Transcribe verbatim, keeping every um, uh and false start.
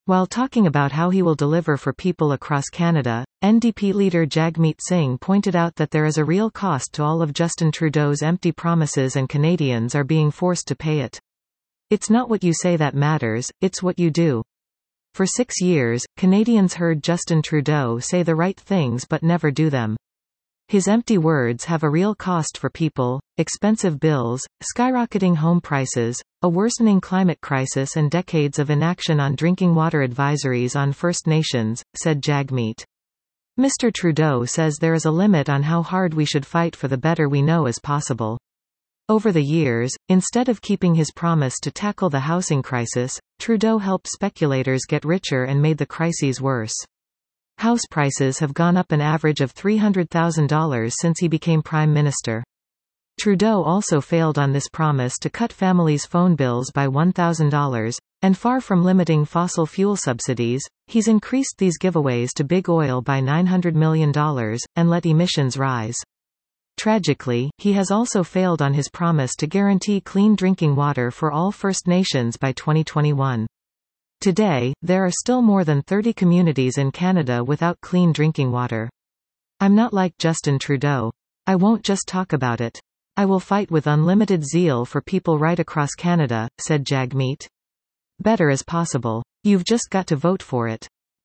While talking about how he will deliver for people across Canada, N D P leader Jagmeet Singh pointed out that there is a real cost to all of Justin Trudeau's empty promises and Canadians are being forced to pay it. It's not what you say that matters, it's what you do. For six years, Canadians heard Justin Trudeau say the right things but never do them. His empty words have a real cost for people: expensive bills, skyrocketing home prices, a worsening climate crisis and decades of inaction on drinking water advisories on First Nations, said Jagmeet. Mister Trudeau says there is a limit on how hard we should fight for the better we know is possible. Over the years, instead of keeping his promise to tackle the housing crisis, Trudeau helped speculators get richer and made the crises worse. House prices have gone up an average of three hundred thousand dollars since he became Prime Minister. Trudeau also failed on this promise to cut families' phone bills by one thousand dollars, and far from limiting fossil fuel subsidies, he's increased these giveaways to big oil by nine hundred million dollars, and let emissions rise. Tragically, he has also failed on his promise to guarantee clean drinking water for all First Nations by twenty twenty-one. Today, there are still more than thirty communities in Canada without clean drinking water. I'm not like Justin Trudeau. I won't just talk about it. I will fight with unlimited zeal for people right across Canada, said Jagmeet. Better is possible. You've just got to vote for it.